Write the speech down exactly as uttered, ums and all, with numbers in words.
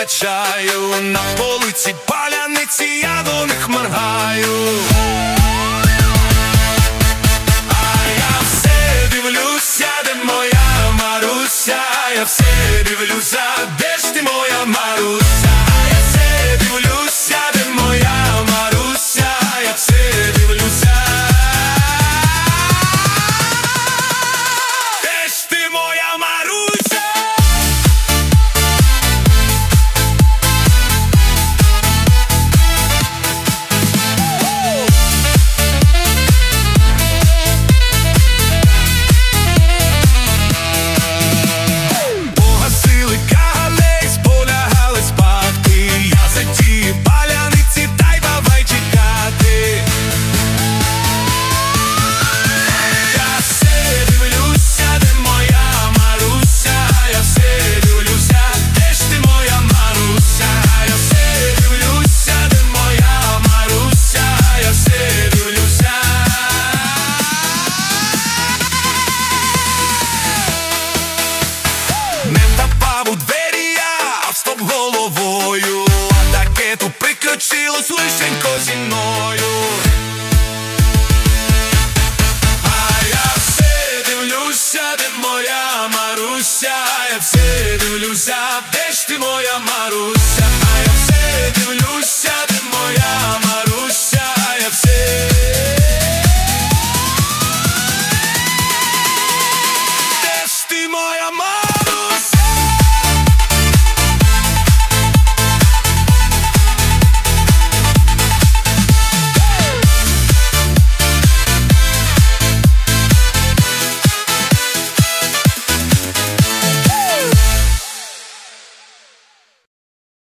чаю, на полиці паляниці, я до них моргаю. А я все дивлюся, де моя Маруся, я все дивлюся, де ж ти моя Маруся. А я все дивлюся, де моя Маруся, я все дивлюся. Де ж ти моя Маруся? Погасили кагалець, полягали спати, я за ті паляниці, дай бавай чекати. Я все дивлюся, де моя Маруся, я все дивлюся, де ж ти моя Маруся. Я все дивлюся, де моя Маруся, я все дивлюся. Не втопав у двері я, а встоп головою, а таке тут приключилось лишенько зі мною. А я все дивлюся, де моя Маруся, я все дивлюся, де ж ти моя Маруся. А я все дивлюся, де моя Маруся, я все. Де ж ти моя Маруся?